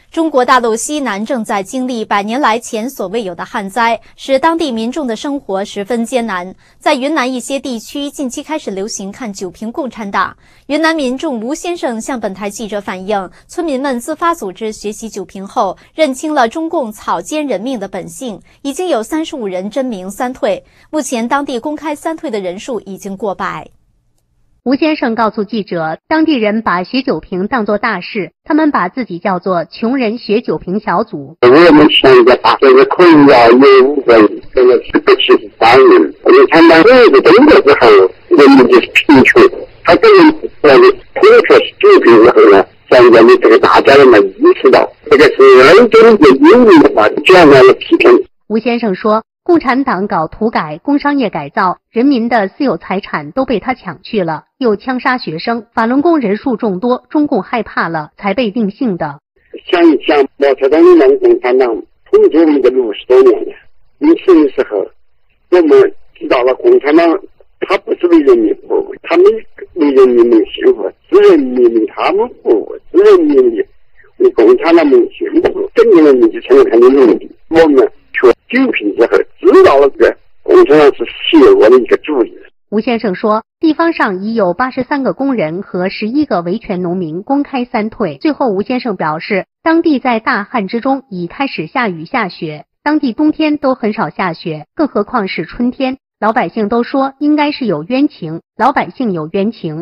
中国大陆西南正在经历100年来前所未有的旱灾，使当地民众的生活十分艰难。在云南一些地区，近期开始流行看酒瓶共产党。云南民众吴先生向本台记者反映，村民们自发组织学习酒瓶后，认清了中共草菅人命的本性，已经有35人真名三退。目前当地公开三退的人数已经过百。 吴先生告诉记者，当地人把学酒瓶当作大事，他们把自己叫做穷人学酒瓶小组。 我们现在把这个困扰有5人，这个73人。我们看到这个中国之后，人们就是贫穷，他这个通过酒瓶之后呢，现在的这个大家人们意识到，这个是人中的英明的话，这样的批评。 吴先生说，共产党搞土改、工商业改造，人民的私有财产都被他抢去了，又枪杀学生，法轮功人数众多，中共害怕了，才被定性的。 想一想，毛泽东让共产党统治我们的60多年了，因此的时候，我们知道了共产党他不是为人民服务，他们为人民的幸福，是人民为他们服务，是人民为共产党们幸福，整个人民就成了他的目的。我们学酒瓶之后，知道了这个共产党是邪恶的一个主意。 吴先生说，地方上已有83个工人和11个维权农民公开三退。最后，吴先生表示，当地在大旱之中已开始下雨下雪，当地冬天都很少下雪，更何况是春天。老百姓都说应该是有冤情，老百姓有冤情。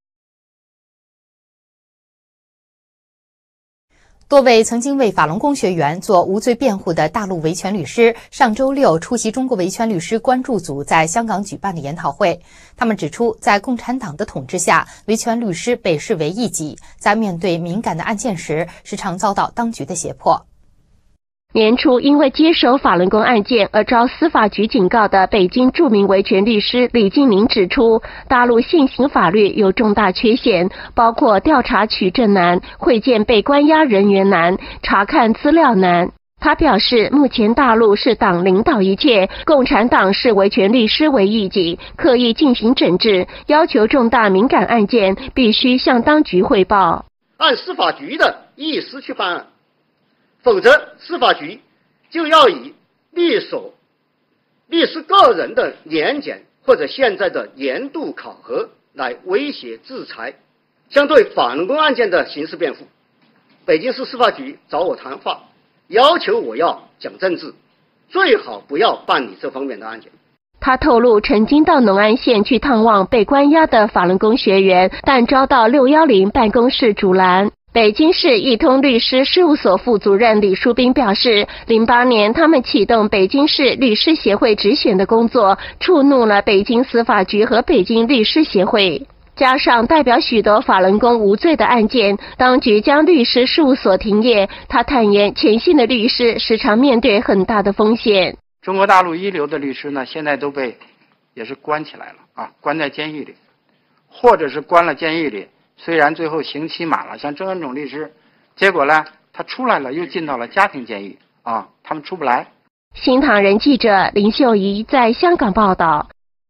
多位曾经为法轮功学员做无罪辩护的大陆维权律师，上周六出席中国维权律师关注组在香港举办的研讨会。他们指出，在共产党的统治下，维权律师被视为异己，在面对敏感的案件时，时常遭到当局的胁迫。 年初因为接手法轮功案件而遭司法局警告的北京著名维权律师李金明指出，大陆现行法律有重大缺陷，包括调查取证难、会见被关押人员难、查看资料难。他表示，目前大陆是党领导一切，共产党视维权律师为异己，刻意进行整治，要求重大敏感案件必须向当局汇报， 按司法局的意思去办案，否则司法局就要以律师个人的年检或者现在的年度考核来威胁制裁。相对法轮功案件的刑事辩护，北京市司法局找我谈话，要求我要讲政治，最好不要办理这方面的案件。 他透露，曾经到农安县去探望被关押的法轮功学员，但遭到610办公室阻拦。北京市一通律师事务所副主任李书斌表示，08年他们启动北京市律师协会直选的工作，触怒了北京司法局和北京律师协会，加上代表许多法轮功无罪的案件，当局将律师事务所停业。他坦言，前线的律师时常面对很大的风险。 中国大陆一流的律师呢，现在都被也是关起来了啊，关在监狱里，或者是关了监狱里，虽然最后刑期满了，像郑恩种律师，结果呢，他出来了，又进到了家庭监狱啊，他们出不来。 新唐人记者林秀仪在香港报道。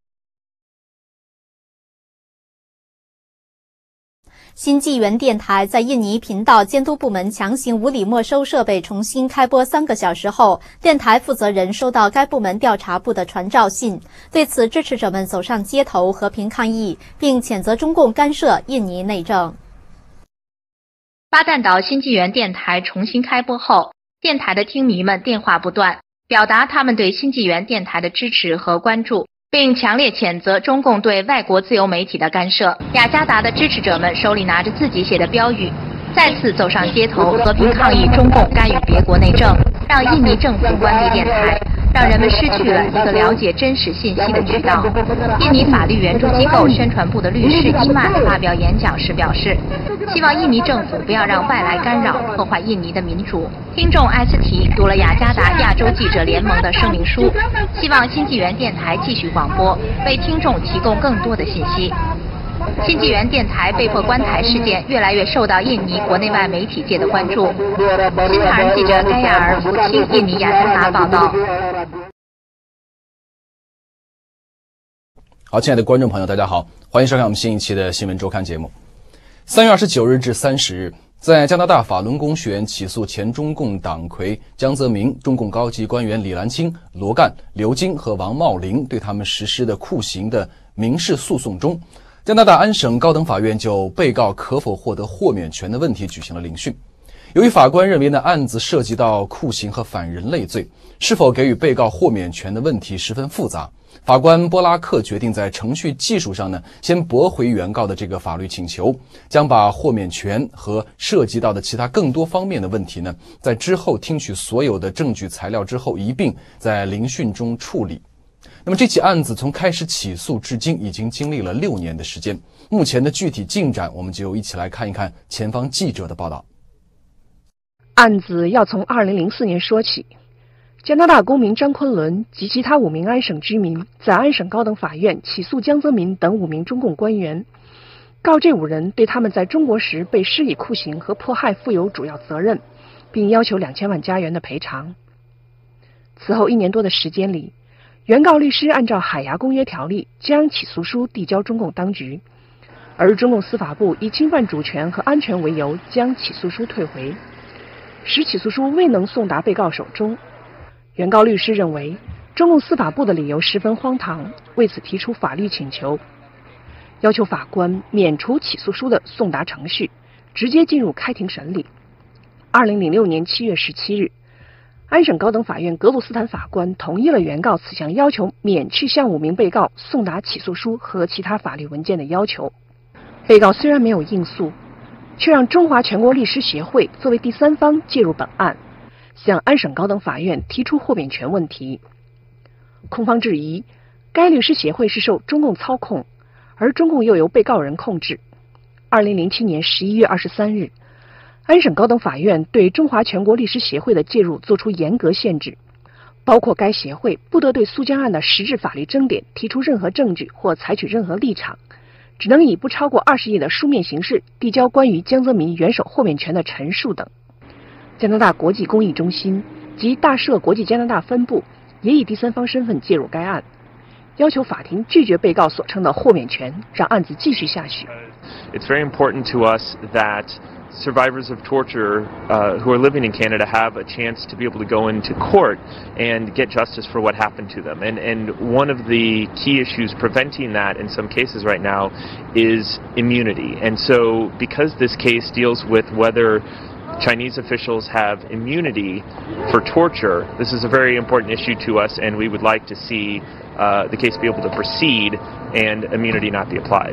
新纪元电台在印尼频道监督部门强行无理没收设备重新开播3个小时后，电台负责人收到该部门调查部的传召信。对此，支持者们走上街头和平抗议，并谴责中共干涉印尼内政。 巴旦岛新纪元电台重新开播后，电台的听迷们电话不断，表达他们对新纪元电台的支持和关注，并强烈谴责中共对外国自由媒体的干涉。雅加达的支持者们手里拿着自己写的标语，再次走上街头，和平抗议中共干预别国内政，让印尼政府关闭电台，让人们失去了一个了解真实信息的渠道。印尼法律援助机构宣传部的律师伊曼发表演讲时表示，希望印尼政府不要让外来干扰破坏印尼的民主。听众埃斯提读了雅加达亚洲记者联盟的声明书，希望新纪元电台继续广播，为听众提供更多的信息。新纪元电台被迫关台事件越来越受到印尼国内外媒体界的关注。新唐人记者盖亚尔福清印尼雅加达报道。 好，亲爱的观众朋友，大家好，欢迎收看我们新一期的新闻周刊节目。3月29日至30日， 在加拿大法轮功学员起诉前中共党魁江泽民、中共高级官员李兰清、罗干、刘晶和王茂林对他们实施的酷刑的民事诉讼中，加拿大安省高等法院就被告可否获得豁免权的问题举行了聆讯。由于法官认为案子涉及到酷刑和反人类罪，是否给予被告豁免权的问题十分复杂，法官波拉克决定在程序技术上先驳回原告的这个法律请求，将把豁免权和涉及到的其他更多方面的问题在之后听取所有的证据材料之后一并在聆讯中处理。那么这起案子从开始起诉至今已经经历了6年的时间，目前的具体进展我们就一起来看一看前方记者的报道。 案子要从2004年说起，加拿大公民张昆仑及其他5名安省居民在安省高等法院起诉江泽民等5名中共官员，告这5人对他们在中国时被施以酷刑和迫害负有主要责任，并要求2000万加元的赔偿。此后1年多的时间里，原告律师按照海牙公约条例将起诉书递交中共当局，而中共司法部以侵犯主权和安全为由将起诉书退回，使起诉书未能送达被告手中。原告律师认为中共司法部的理由十分荒唐，为此提出法律请求，要求法官免除起诉书的送达程序，直接进入开庭审理。2006年7月17日，安省高等法院格鲁斯坦法官同意了原告此项要求，免去向5名被告送达起诉书和其他法律文件的要求。被告虽然没有应诉，却让中华全国律师协会作为第三方介入本案，向安省高等法院提出豁免权问题。控方质疑该律师协会是受中共操控，而中共又由被告人控制。2007年11月23日，安省高等法院对中华全国律师协会的介入作出严格限制，包括该协会不得对苏江案的实质法律争点提出任何证据或采取任何立场，只能以不超过20页的书面形式递交关于江泽民元首豁免权的陈述等。加拿大国际公益中心及大赦国际加拿大分部也以第三方身份介入该案，要求法庭拒绝被告所称的豁免权，让案子继续下去。 It's very important to us that survivors of torture who are living in Canada have a chance to be able to go into court and get justice for what happened to them. And one of the key issues preventing that in some cases right now is immunity. And so because this case deals with whether Chinese officials have immunity for torture, this is a very important issue to us, and we would like to see the case be able to proceed and immunity not be applied.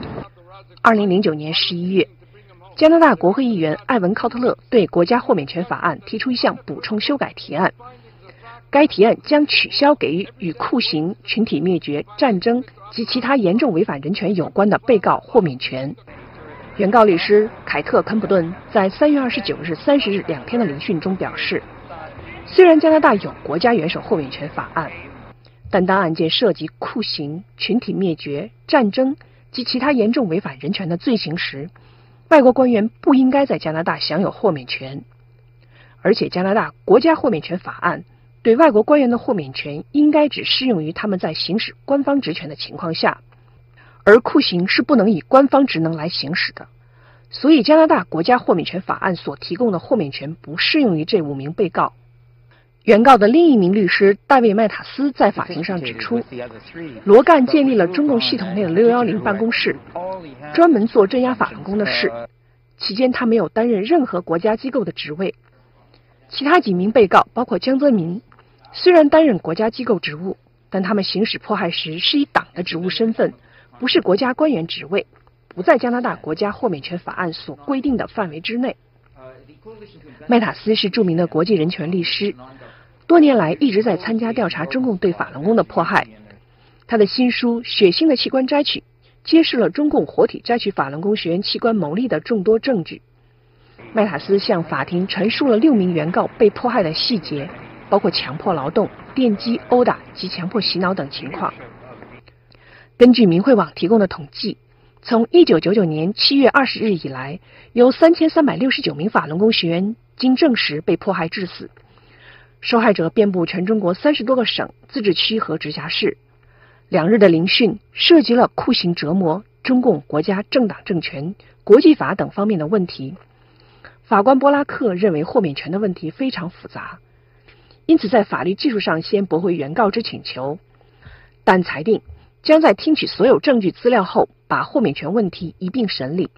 2009年11月，加拿大国会议员艾文·考特勒对国家豁免权法案提出一项补充修改提案，该提案将取消给予与酷刑、群体灭绝、战争及其他严重违反人权有关的被告豁免权。原告律师凯特·肯普顿在3月29日、30日2天的聆讯中表示，虽然加拿大有国家元首豁免权法案，但当案件涉及酷刑、群体灭绝、战争及其他严重违反人权的罪行时，外国官员不应该在加拿大享有豁免权。而且加拿大国家豁免权法案对外国官员的豁免权应该只适用于他们在行使官方职权的情况下，而酷刑是不能以官方职能来行使的，所以加拿大国家豁免权法案所提供的豁免权不适用于这5名被告。原告的另一名律师大卫·麦塔斯在法庭上指出，罗干建立了中共系统内的610办公室，专门做镇压法轮功的事，期间他没有担任任何国家机构的职位。其他几名被告包括江泽民，虽然担任国家机构职务，但他们行使迫害时是以党的职务身份，不是国家官员职位，不在加拿大国家豁免权法案所规定的范围之内。麦塔斯是著名的国际人权律师，多年来一直在参加调查中共对法轮功的迫害。他的新书《血腥的器官摘取》揭示了中共活体摘取法轮功学员器官牟利的众多证据。麦塔斯向法庭陈述了6名原告被迫害的细节，包括强迫劳动、电击、殴打及强迫洗脑等情况。根据明慧网提供的统计，从1999年7月20日以来，有3369名法轮功学员经证实被迫害致死。受害者遍布全中国30多个省、自治区和直辖市。2日的聆讯涉及了酷刑折磨、中共国家政党政权、国际法等方面的问题， 法官波拉克认为豁免权的问题非常复杂，因此在法律技术上先驳回原告之请求，但裁定将在听取所有证据资料后，把豁免权问题一并审理。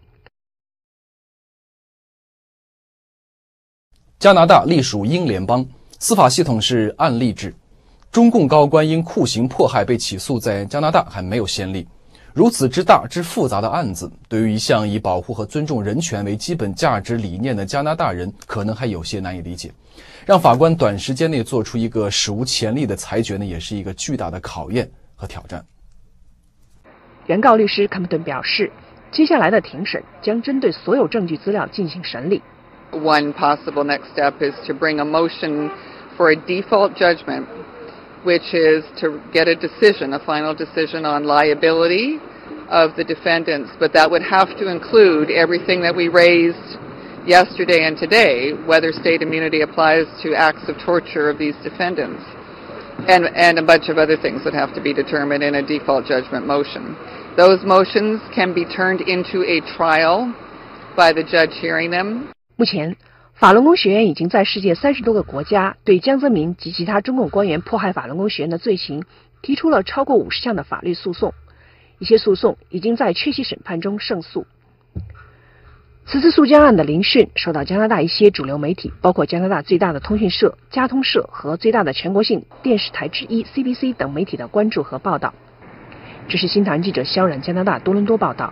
加拿大隶属英联邦，司法系统是案例制。中共高官因酷刑迫害被起诉，在加拿大还没有先例。如此之大之复杂的案子，对于一向以保护和尊重人权为基本价值理念的加拿大人，可能还有些难以理解。让法官短时间内做出一个史无前例的裁决呢，也是一个巨大的考验和挑战。 原告律师坎普顿表示，接下来的庭审将针对所有证据资料进行审理。 One possible next step is to bring a motion for a default judgment, which is to get a decision, a final decision on liability of the defendants, but that would have to include everything that we raised yesterday and today, whether state immunity applies to acts of torture of these defendants, and a bunch of other things that have to be determined in a default judgment motion. Those motions can be turned into a trial by the judge hearing them. 目前，法轮功学员已经在世界30多个国家对江泽民及其他中共官员迫害法轮功学员的罪行提出了超过50项的法律诉讼，一些诉讼已经在缺席审判中胜诉。此次诉江案的聆讯受到加拿大一些主流媒体，包括加拿大最大的通讯社加通社和最大的全国性电视台之一 CBC 等媒体的关注和报道。这是新唐人记者萧冉加拿大多伦多报道。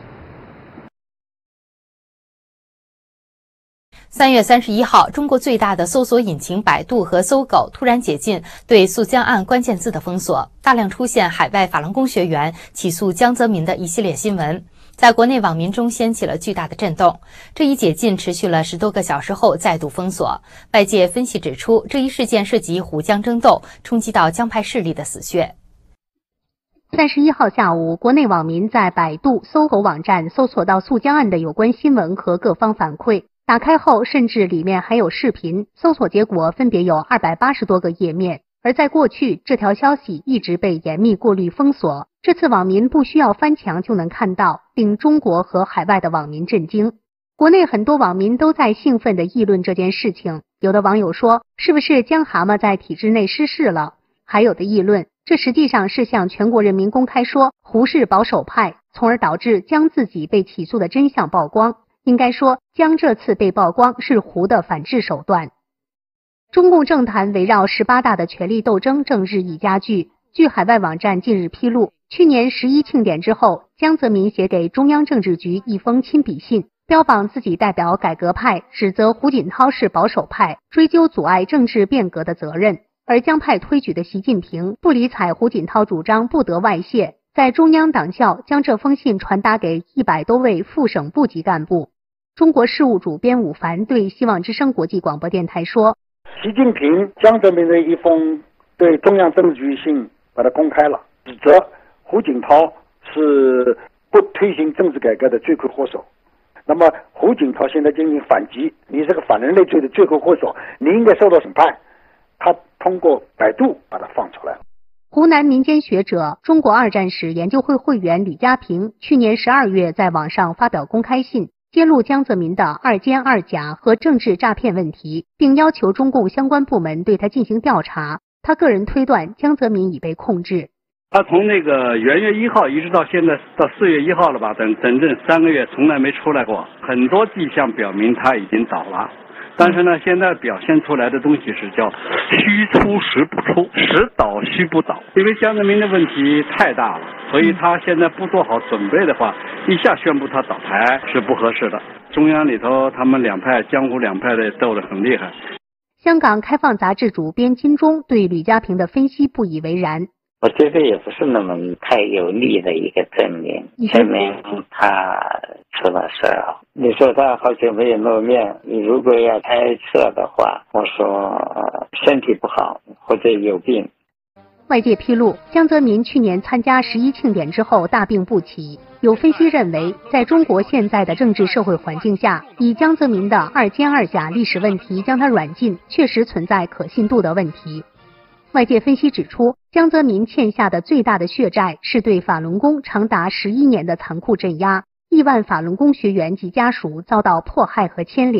3月31号，中国最大的搜索引擎百度和搜狗突然解禁对诉江案关键字的封锁，大量出现海外法轮功学员起诉江泽民的一系列新闻，在国内网民中掀起了巨大的震动。这一解禁持续了10多个小时后再度封锁。外界分析指出，这一事件涉及胡江争斗，冲击到江派势力的死穴。 31号下午，国内网民在百度、搜狗网站搜索到诉江案的有关新闻和各方反馈。打开后，甚至里面还有视频，搜索结果分别有280多个页面。而在过去，这条消息一直被严密过滤封锁，这次网民不需要翻墙就能看到，令中国和海外的网民震惊。国内很多网民都在兴奋地议论这件事情，有的网友说，是不是江蛤蟆在体制内失势了？还有的议论，这实际上是向全国人民公开说胡是保守派，从而导致江自己被起诉的真相曝光。应该说，江这次被曝光是胡的反制手段。中共政坛围绕18大的权力斗争正日益加剧。据海外网站近日披露，去年11庆典之后，江泽民写给中央政治局一封亲笔信，标榜自己代表改革派，指责胡锦涛是保守派，追究阻碍政治变革的责任。而江派推举的习近平不理睬胡锦涛主张不得外泄，在中央党校将这封信传达给100多位副省部级干部。中国事务主编武凡对希望之声国际广播电台说， 习近平江泽民的一封对中央政治局信把它公开了，指责胡锦涛是不推行政治改革的罪魁祸首。那么胡锦涛现在进行反击，你这个反人类罪的罪魁祸首，你应该受到审判。他通过百度把它放出来了。 湖南民间学者、中国二战史研究会会员吕家平去年12月在网上发表公开信，揭露江泽民的2奸2假和政治诈骗问题，并要求中共相关部门对他进行调查。他个人推断，江泽民已被控制。 他从那个元月1号一直到现在到4月1号了吧，整整3个月从来没出来过，很多迹象表明他已经倒了。但是呢，现在表现出来的东西是叫虚出实不出，实倒虚不倒。因为江泽民的问题太大了，所以他现在不做好准备的话，一下宣布他倒台是不合适的。中央里头他们两派江湖两派的斗得很厉害。 香港开放杂志主编金钟对吕家平的分析不以为然。 我觉得也不是那么太有利的一个证明，证明他出了事儿。你说他好久没有露面，你如果要猜测的话，我说身体不好或者有病。 外界披露，江泽民去年参加11庆典之后大病不起。有分析认为，在中国现在的政治社会环境下，以江泽民的2奸2假历史问题将他软禁，确实存在可信度的问题。外界分析指出，江泽民欠下的最大的血债是对法轮功长达11年的残酷镇压，亿万法轮功学员及家属遭到迫害和牵连，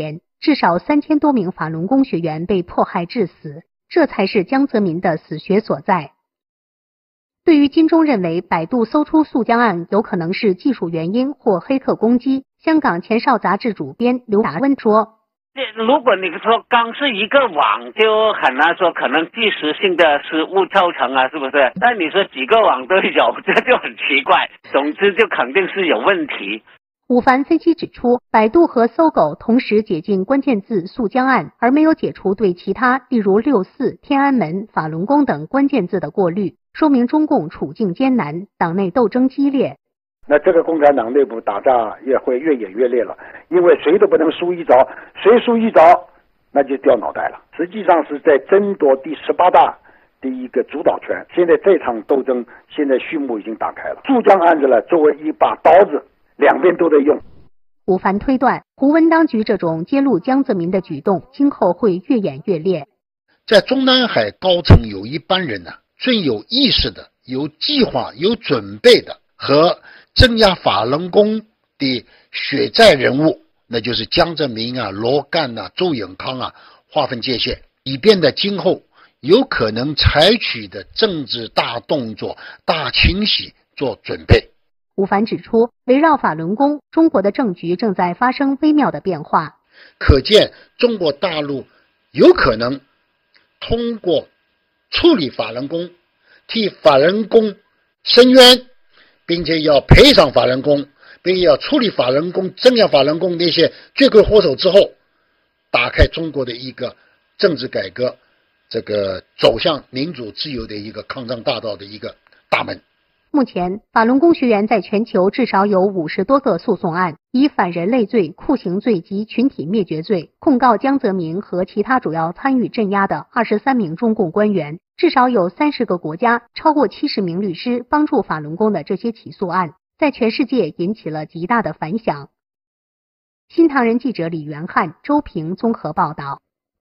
至少3000多名法轮功学员被迫害致死，这才是江泽民的死穴所在。对于金钟认为百度搜出速江案有可能是技术原因或黑客攻击，香港前哨杂志主编刘达温说， 如果你说刚是一个网，就很难说可能即时性的失误造成啊，是不是？但你说几个网都有，这就很奇怪。总之就肯定是有问题。 伍凡分析指出，百度和搜狗同时解禁关键字速江案，而没有解除对其他例如6·4、天安门、法轮功等关键字的过滤，说明中共处境艰难，党内斗争激烈。 那这个共产党内部打仗也会越演越烈了，因为谁都不能输一招，谁输一招那就掉脑袋了。实际上是在争夺第18大的一个主导权。现在这场斗争现在序幕已经打开了，速江案子呢作为一把刀子，两边都得用。 伍凡推断，胡温当局这种揭露江泽民的举动，今后会越演越烈。 在中南海高层有一班人呢，最有意识的、有计划、有准备的，和镇压法轮功的血债人物，那就是江泽民啊、罗干啊、周永康啊，划分界限，以便在今后有可能采取的政治大动作、大清洗做准备。 伍凡指出，围绕法轮功，中国的政局正在发生微妙的变化。 可见中国大陆有可能通过处理法轮功，替法轮功申冤，并且要赔偿法轮功，并且要处理法轮功、镇压法轮功那些罪魁祸首之后，打开中国的一个政治改革，这个走向民主自由的一个抗战大道的一个大门。 目前，法轮功学员在全球至少有50多个诉讼案，以反人类罪、酷刑罪及群体灭绝罪控告江泽民和其他主要参与镇压的23名中共官员。至少有30个国家、超过70名律师帮助法轮功的这些起诉案，在全世界引起了极大的反响。新唐人记者李元汉、周平综合报道。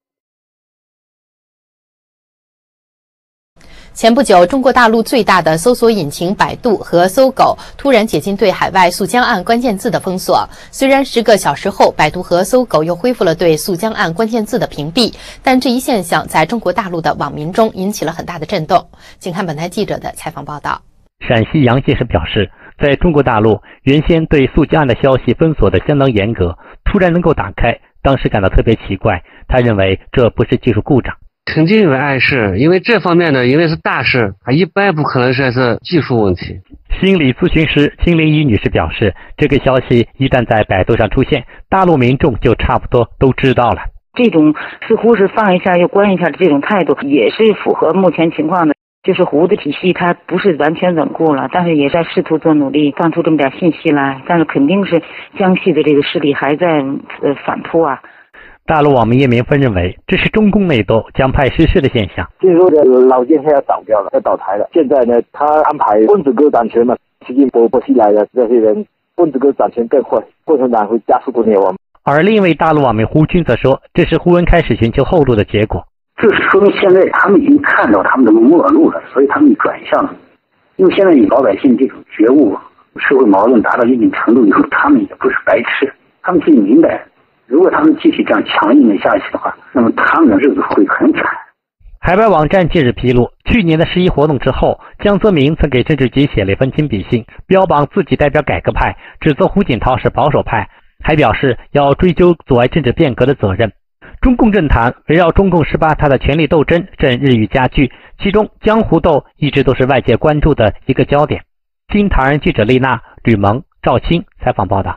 前不久，中国大陆最大的搜索引擎百度和搜狗突然解禁对海外速江案关键字的封锁。虽然10个小时后，百度和搜狗又恢复了对速江案关键字的屏蔽，但这一现象在中国大陆的网民中引起了很大的震动。请看本台记者的采访报道。 陕西杨先生表示，在中国大陆原先对速江案的消息封锁的相当严格，突然能够打开，当时感到特别奇怪。他认为这不是技术故障。 肯定有碍事，因为这方面呢，因为是大事，一般不可能是技术问题。 心理咨询师金玲仪女士表示，这个消息一旦在百度上出现，大陆民众就差不多都知道了。 这种似乎是放一下又关一下的这种态度，也是符合目前情况的。就是胡的体系它不是完全稳固了，但是也在试图做努力，放出这么点信息来，但是肯定是江系的这个势力还在反扑啊。 大陆网民叶明芬认为，这是中共内斗、江派失势的现象。 听说的老剑现在倒掉了，要倒台了。现在呢，他安排棍子哥掌权嘛，习近平、薄熙来的这些人，棍子哥掌权更坏，共产党会加速灭亡。 而另一位大陆网民胡军则说，这是胡温开始寻求后路的结果。 这是说明现在他们已经看到他们的末路了，所以他们转向了。因为现在你老百姓这种觉悟、社会矛盾达到一定程度以后，他们也不是白痴，他们自己明白。如果他们继续这样强硬的下去的话，那么他们的日子会很惨。 海外网站近日披露，去年的11活动之后，江泽民曾给政治局写了一份亲笔信，标榜自己代表改革派，指责胡锦涛是保守派，还表示要追究阻碍政治变革的责任。中共政坛围绕中共18大的权力斗争正日益加剧，其中江湖斗一直都是外界关注的一个焦点。新唐人记者丽娜、吕萌、赵青采访报道。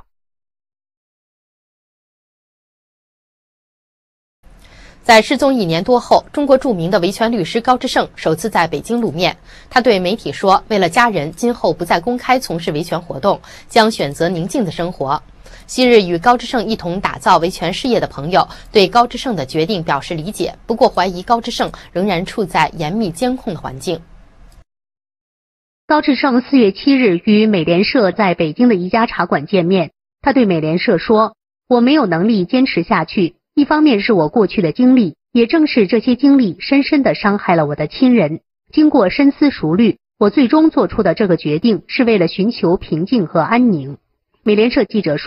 在失踪1年多后，中国著名的维权律师高志胜首次在北京露面。他对媒体说，为了家人，今后不再公开从事维权活动，将选择宁静的生活。昔日与高志胜一同打造维权事业的朋友对高志胜的决定表示理解，不过怀疑高志胜仍然处在严密监控的环境。 高志胜4月7日与美联社在北京的一家茶馆见面，他对美联社说：“我没有能力坚持下去。一方面是我过去的经历，也正是这些经历深深地伤害了我的亲人。经过深思熟虑，我最终做出的这个决定是为了寻求平静和安宁。”美联社记者说，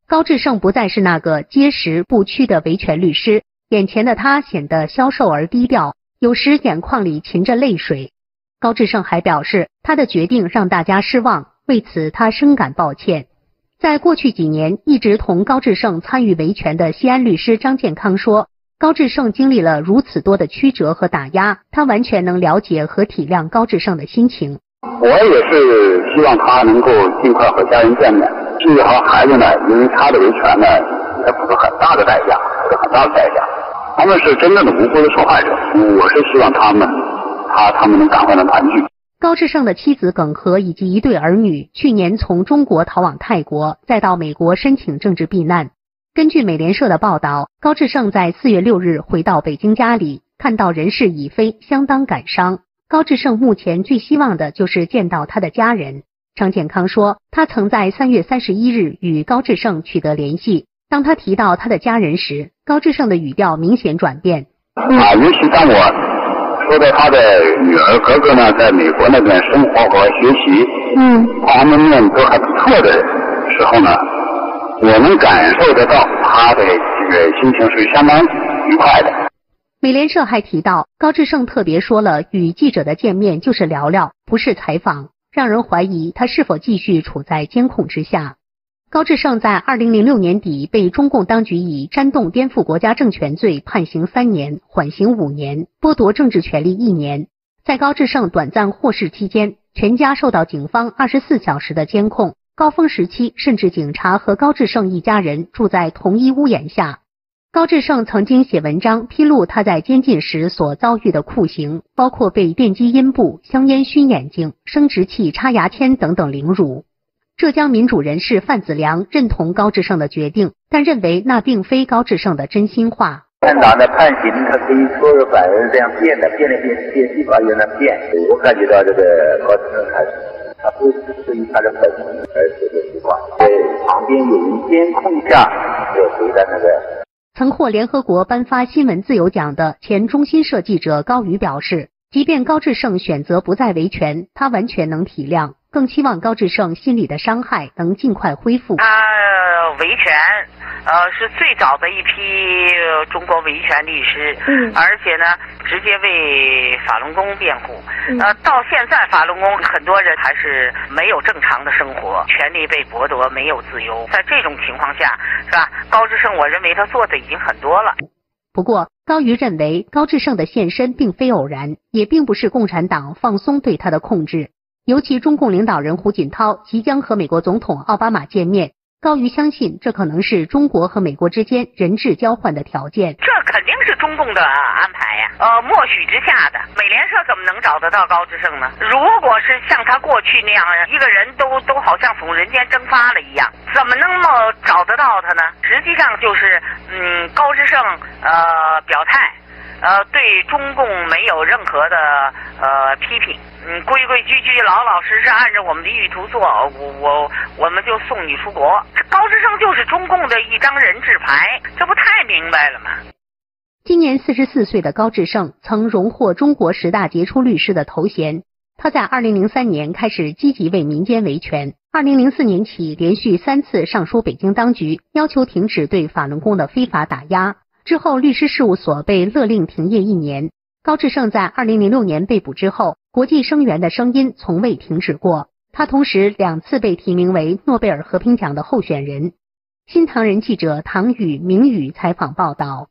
高志胜不再是那个结实不屈的维权律师，眼前的他显得消瘦而低调，有时眼眶里噙着泪水。高志胜还表示，他的决定让大家失望，为此他深感抱歉。在过去几年，一直同高志胜参与维权的西安律师张建康说，高志胜经历了如此多的曲折和打压，他完全能了解和体谅高志胜的心情。 我也是希望他能够尽快和家人见面。至于和孩子呢，因为他的维权呢，也付出很大的代价，他们是真正的无辜的受害者。我是希望他们能赶快能团聚。 高志胜的妻子耿和以及一对儿女去年从中国逃往泰国，再到美国申请政治避难。根据美联社的报道，高志胜在4月6日回到北京家里，看到人事已非，相当感伤。高志胜目前最希望的就是见到他的家人。张建康说，他曾在3月31日与高志胜取得联系，当他提到他的家人时，高志胜的语调明显转变。 尤其当我说到他的女儿哥哥呢，在美国那边生活和学习，方方面面都还不错的时候呢，我能感受得到他的这个心情是相当愉快的。 美联社还提到，高志胜特别说了，与记者的见面就是聊聊，不是采访，让人怀疑他是否继续处在监控之下。高志胜在2006年底被中共当局以煽动颠覆国家政权罪判刑3年，缓刑5年，剥夺政治权利1年。在高志胜短暂获释期间，全家受到警方24小时的监控，高峰时期甚至警察和高志胜一家人住在同一屋檐下。高志胜曾经写文章披露他在监禁时所遭遇的酷刑，包括被电击阴部、香烟熏眼睛、生殖器插牙签等等凌辱。浙江民主人士范子良认同高志胜的决定，但认为那并非高志胜的真心话。 共产党的判刑，它可以所有犯人这样变，地法院的变。我感觉到这个高志胜他不是出于他的本意而做的情况，在旁边有人监控下就回答那个。 曾获联合国颁发新闻自由奖的前中新社记者高瑜表示，即便高志胜选择不再维权，他完全能体谅，更期望高志胜心理的伤害能尽快恢复。 他维权是最早的一批中国维权律师，而且呢直接为法轮功辩护。到现在法轮功很多人还是没有正常的生活，权利被剥夺，没有自由。在这种情况下，是吧？高志胜我认为他做的已经很多了。 不过高瑜认为高志胜的现身并非偶然，也并不是共产党放松对他的控制。尤其中共领导人胡锦涛即将和美国总统奥巴马见面，高瑜相信这可能是中国和美国之间人质交换的条件。 这肯定是中共的安排呀，默许之下的。美联社怎么能找得到高志胜呢？如果是像他过去那样，一个人都好像从人间蒸发了一样，怎么能找得到他呢？实际上就是高志胜表态。对中共没有任何的批评，规规矩矩、老老实实按照我们的意图做，我们就送你出国。高志胜就是中共的一张人质牌，这不太明白了吗？ 今年44岁的高志胜曾荣获中国10大杰出律师的头衔。他在2003年开始积极为民间维权，2004年起连续3次上书北京当局，要求停止对法轮功的非法打压。之后律师事务所被勒令停业1年。高志胜在2006年被捕之后，国际声援的声音从未停止过。他同时2次被提名为诺贝尔和平奖的候选人。新唐人记者唐宇、明宇采访报道。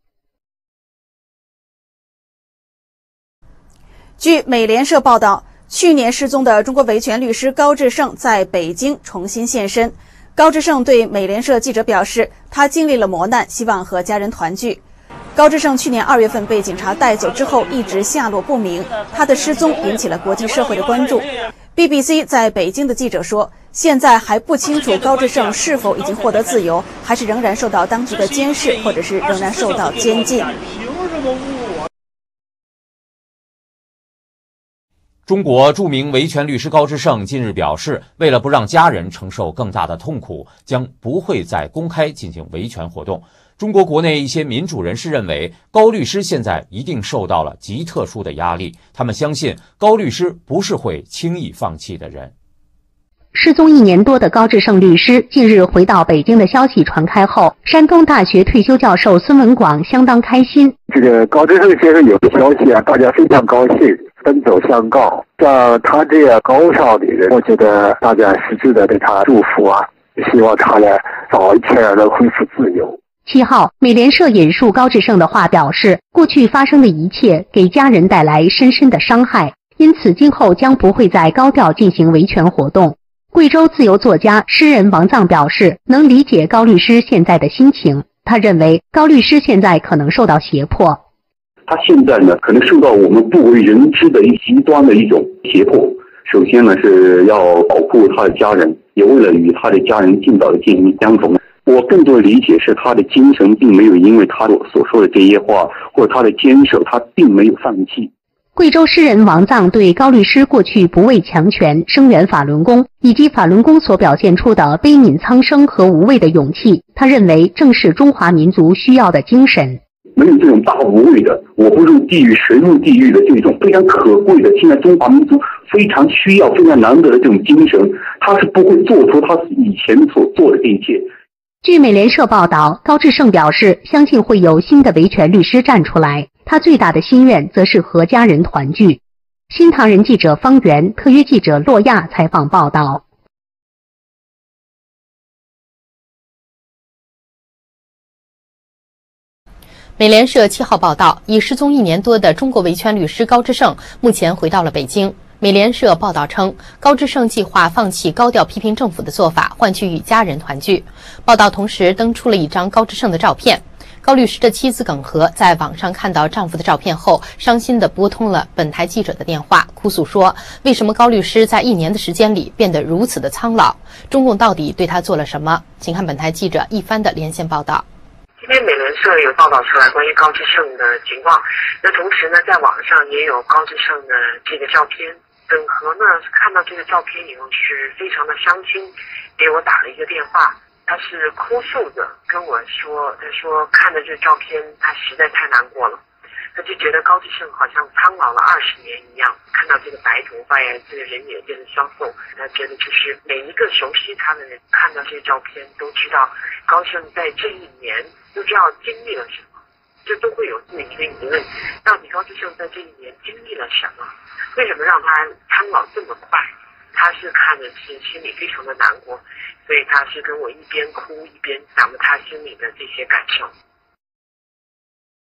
据美联社报道，去年失踪的中国维权律师高志胜在北京重新现身。高志胜对美联社记者表示，他经历了磨难，希望和家人团聚。高志胜去年2月份被警察带走之后，一直下落不明，他的失踪引起了国际社会的关注。BBC 在北京的记者说，现在还不清楚高志胜是否已经获得自由，还是仍然受到当局的监视，或者是仍然受到监禁。 中国著名维权律师高志胜近日表示，为了不让家人承受更大的痛苦，将不会再公开进行维权活动。中国国内一些民主人士认为，高律师现在一定受到了极特殊的压力，他们相信高律师不是会轻易放弃的人。 失踪1年多的高志胜律师近日回到北京的消息传开后，山东大学退休教授孙文广相当开心。 这个高志胜先生有个消息啊，大家非常高兴，奔走相告。像他这样高尚的人，我觉得大家实质的对他祝福啊，希望他呢早一天能恢复自由。 7号，美联社引述高志胜的话表示，过去发生的一切给家人带来深深的伤害，因此今后将不会再高调进行维权活动。贵州自由作家、诗人王藏表示，能理解高律师现在的心情。他认为高律师现在可能受到胁迫。 他现在呢，可能受到我们不为人知的极端的一种胁迫。首先呢，是要保护他的家人，也为了与他的家人尽早的见面相逢。我更多的理解是他的精神并没有因为他所说的这些话或者他的坚守，他并没有放弃。 贵州诗人王藏对高律师过去不畏强权、声援法轮功，以及法轮功所表现出的悲悯苍生和无畏的勇气，他认为正是中华民族需要的精神。 没有这种大无畏的我不入地狱谁入地狱的这种非常可贵的，现在中华民族非常需要非常难得的这种精神，他是不会做出他以前所做的这一切。 据美联社报道，高志胜表示相信会有新的维权律师站出来，他最大的心愿则是和家人团聚。新唐人记者方圆，特约记者洛亚采访报道。 美联社7号报道，已失踪1年多的中国维权律师高志胜目前回到了北京。美联社报道称，高志胜计划放弃高调批评政府的做法，换取与家人团聚。报道同时登出了一张高志胜的照片。高律师的妻子耿和在网上看到丈夫的照片后，伤心地拨通了本台记者的电话，哭诉说，为什么高律师在1年的时间里变得如此的苍老？中共到底对他做了什么？请看本台记者一帆的连线报道。 今天美联社有报道出来关于高志胜的情况，那同时呢，在网上也有高志胜的这个照片。耿和呢看到这个照片以后是非常的伤心，给我打了一个电话，他是哭诉的跟我说，他说看着这照片他实在太难过了，他就觉得高志胜好像苍老了20年一样，看到这个白头发呀，这个人也变得消瘦，他觉得就是每一个熟悉他的人看到这个照片都知道高胜在这1年不知道经历了什么，这都会有自己一个疑问，到底高志胜在这1年经历了什么？为什么让他苍老这么快？他是看着是心里非常的难过，所以他是跟我一边哭一边讲了他心里的这些感受。